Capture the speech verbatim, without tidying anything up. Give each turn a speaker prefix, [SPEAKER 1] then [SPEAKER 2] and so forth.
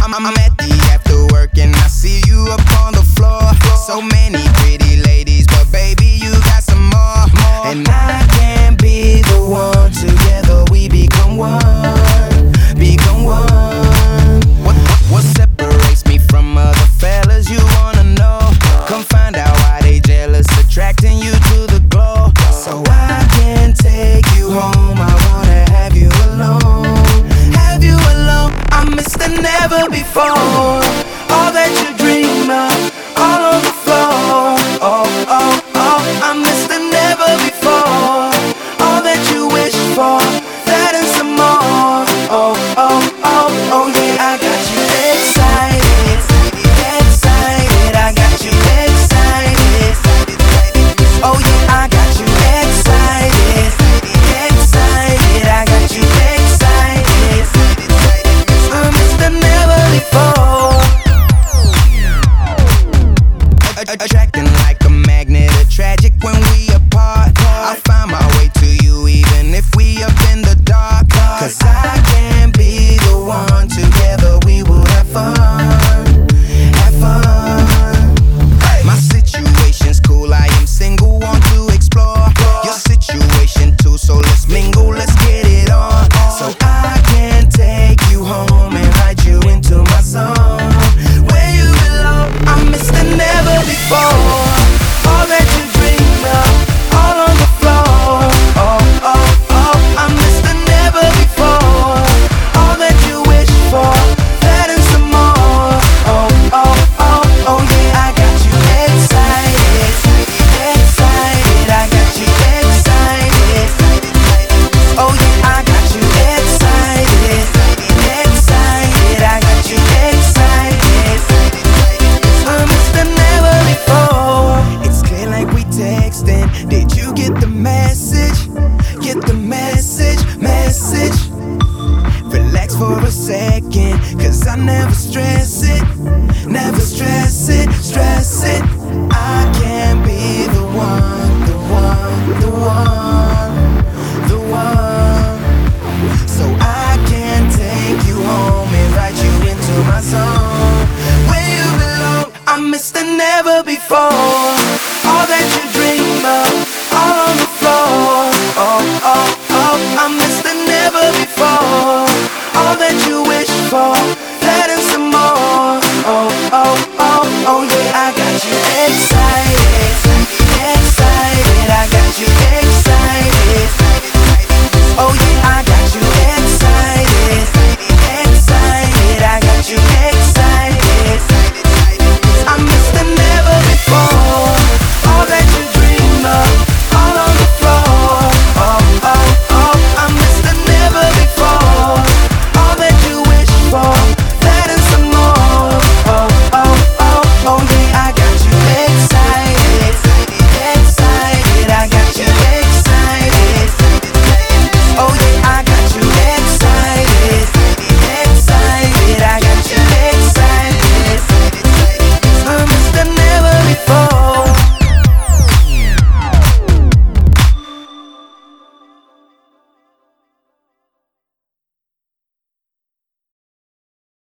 [SPEAKER 1] I'm, I'm at the after work and I see you up on the floor. So many pretty ladies, but baby, you got some more. And I can't be the one. Together we become one, become one. What, what, what separates me from other fellas? You wanna know? Come find out why they jealous, attracting you to the glow. So I can take you home. I wanna have you alone, have you alone. I'm Mister Never Before. All that you dream of, all on the floor. Oh, oh, oh, I'm Mister Never Before. All that you wish for, that and some more. Oh, oh, oh, oh, yeah, I got you excited, excited. I got you excited. Oh yeah, I got you excited, excited. I got you excited. I'm Mister Never Before. Attracting like a magnet, a tragic when we apart. I find my way to you even if we up in the dark. Cause I can be the one. Together we will have fun, have fun. My situation's cool, I am single, want to explore your situation too. So let's mingle, let's get it on. So I can take you home and write you into my song. Where you belong, I'm Mister Never Before. All that you dream of, all on the floor. Oh, oh, oh, I'm Mister Never Before. All that you wish for, that and some more. Oh, oh, oh, oh, yeah, I got you excited, excited. I got you excited. Oh yeah, I got you excited, excited. I got you excited. I'm Mister Never Before. It's clear like we texting. Did you get the message? Get the message, message. Relax for a second, cause I never stress.